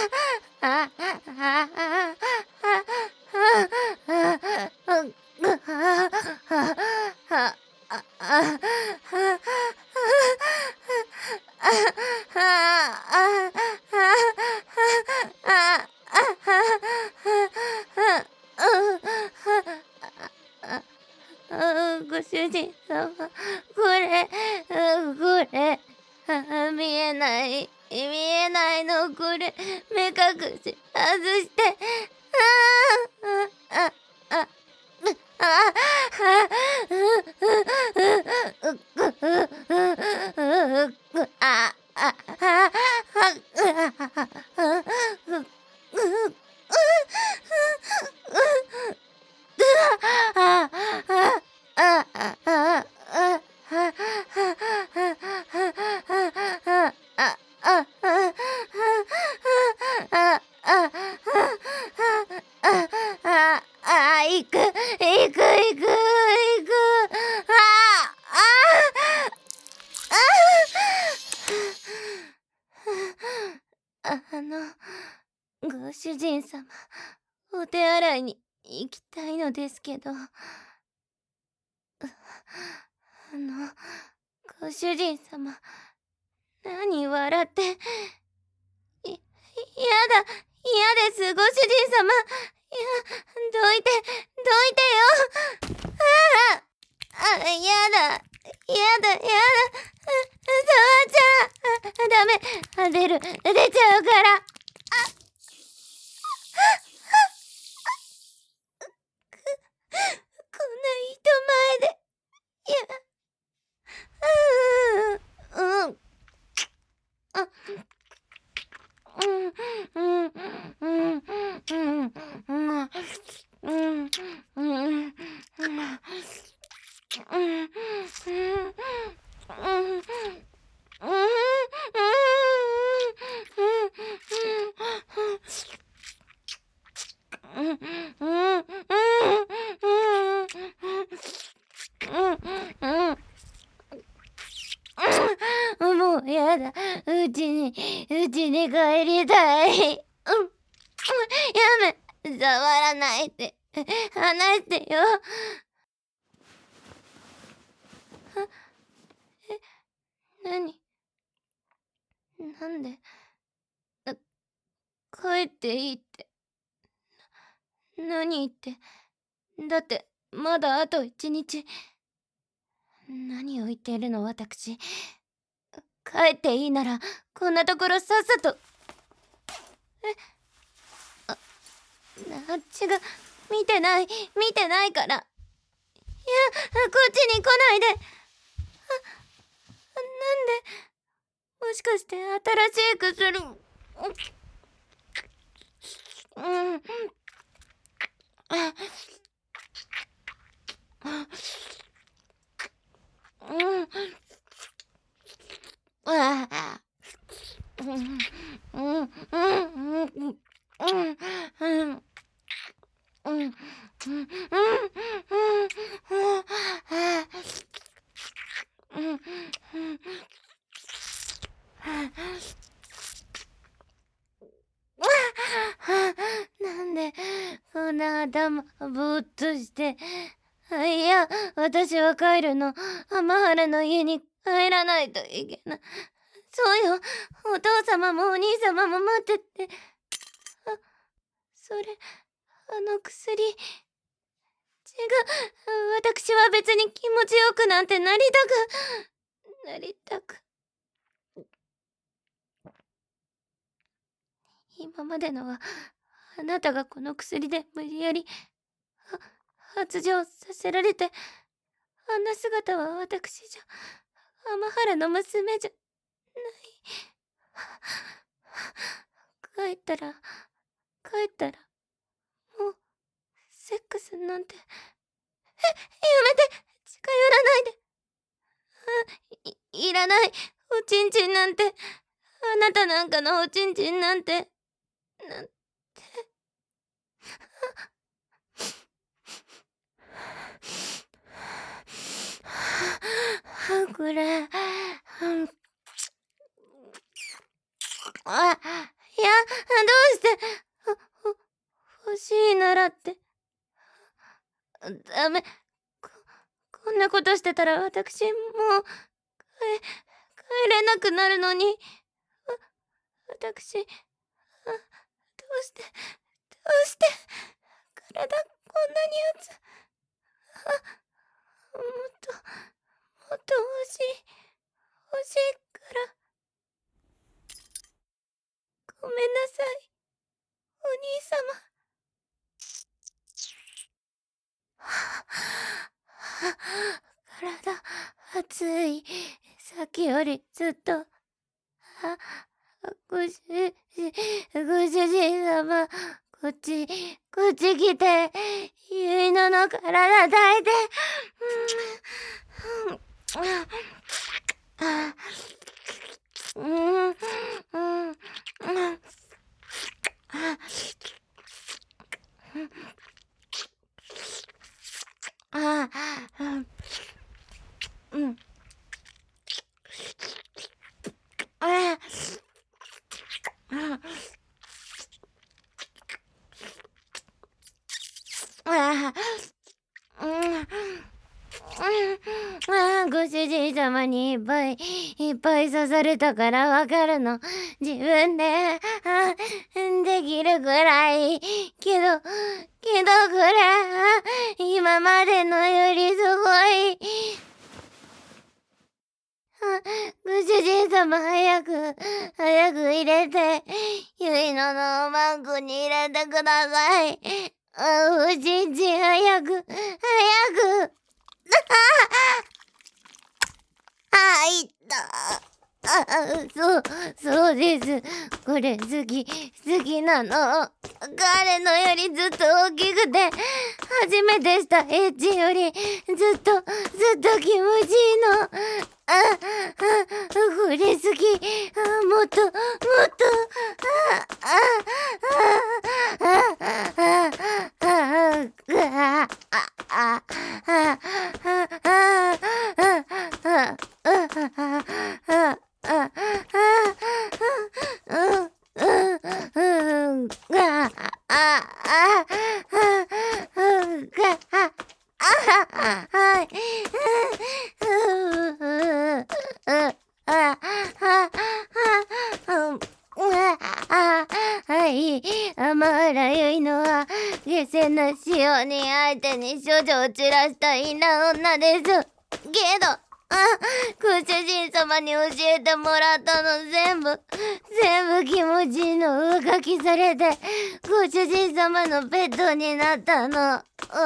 ご主人様、これ、見えないの、これ、目隠し外して、行く。ご主人様、お手洗いに行きたいのですけど。ご主人様、何笑って。嫌です、ご主人様。どいてよ。やだ。触っちゃダメ。出ちゃうから。こんな人前で。もうやだ。うちに帰りたい。やめ。触らないで。離してよ。何？なんで？帰っていいって。何言って。だってまだあと1日。何を言っているの私。帰っていいならこんなところさっさと。あっちが見てないから。いや、こっちに来ないで。なんで？もしかして新しい薬。なんでこんな頭ぼーっとして。いや、私は帰るの。天原の家に帰らないといけない。そうよ、お父様もお兄様も待ってて。それ、薬。違う、私は別に気持ちよくなんてなりたく。今までのは、あなたがこの薬で無理やり、発情させられて、あんな姿は私じゃ、天原の娘じゃない。帰ったら、もう、セックスなんて。やめて！近寄らないで。いらない。おちんちんなんて。あなたなんかのおちんちんなんて。これ。いや、 うして、欲しいならって。ダメ。こんなことしてたら私もう帰れなくなるのに。私、どうして、体こんなに熱。もっと、欲しいから。ごめんなさい、お兄様。体、熱い。さっきよりずっと。ご主人様、こっち来て、ゆいのの体抱いて。ご主人様にいっぱい刺されたからわかるの。自分でできるぐらい。けどこれ今までのよりすごい。ご主人様、早く入れて、ゆいののバッグに入れてください。おちんちん、早く。いった。そうです。これ好きなの。彼のよりずっと大きくて、初めてしたエッチよりずっと気持ちいいの。これ好き。もっと。はい、天原ゆいのは下世な塩に相手に処女を散らしたいな女です。けどご主人様に教えてもらったの全部気持ちいいの上書きされて、ご主人様のペットになったの。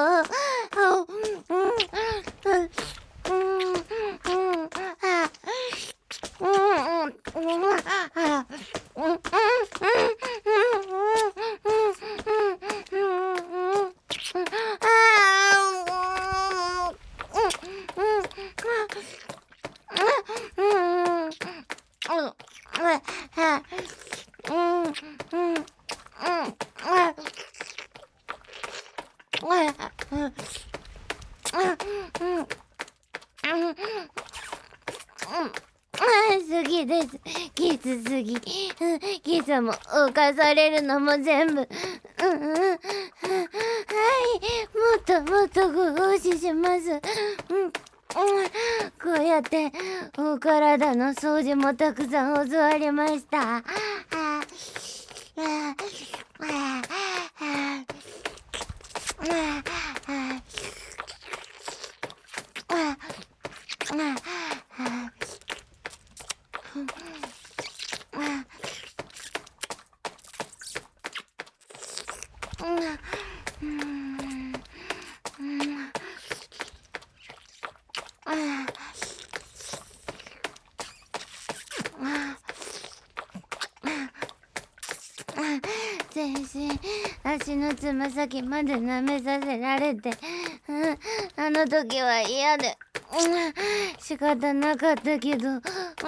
好きです。キスすぎ。キスも犯されるのも全部。はい、もっとご奉仕します。こうやってお体の掃除もたくさん教わりました。全身足のつま先まで舐めさせられて、あの時は嫌で、仕方なかったけど、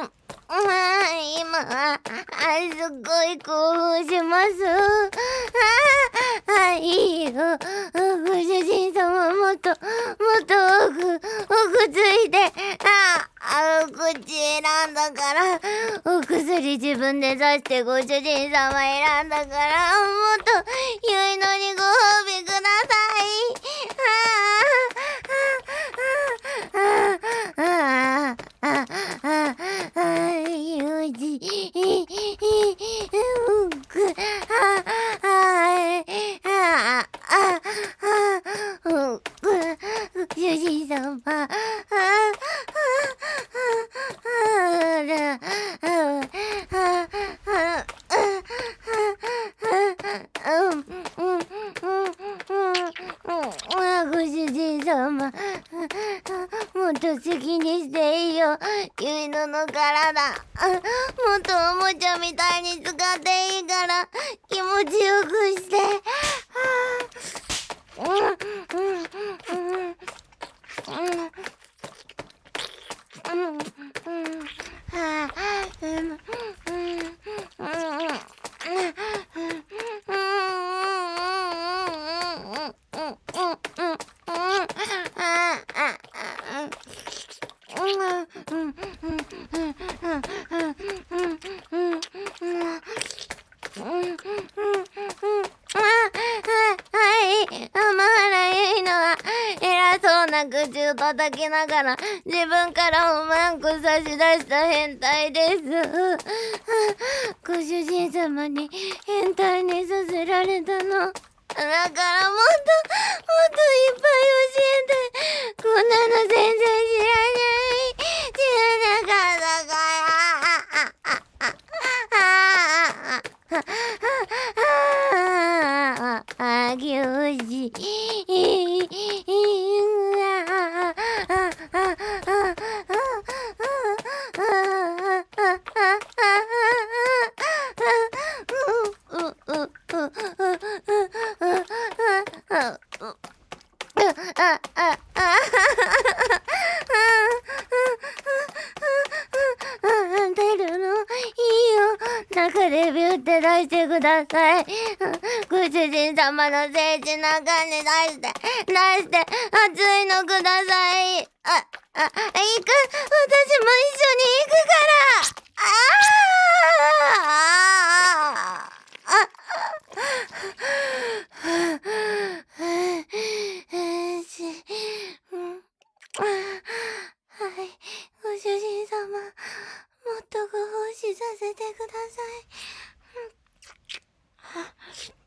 今はすごい興奮します。いいよ。ご主人様もっと奥ついて。 口選んだから、お薬自分で出してご主人様選んだから、もっと良いのにご褒美ください。よし。主人様。ご主人様、もっと好きにしていいよ、ゆいのの体。もっとおもちゃみたいに使っていいから、気持ちよくして。口を叩きながら自分からおまんこ差し出した変態です。ご主人様に変態にさせられたの。だからもっといっぱい教えて。こんなの全然知らない。知らなかったから。教師。出るのいいよ。中でビューって出してください。ご主人様の聖地中に出して熱いのください。行く。私も一緒に行くから。はい、ご主人様、もっとご奉仕させてください。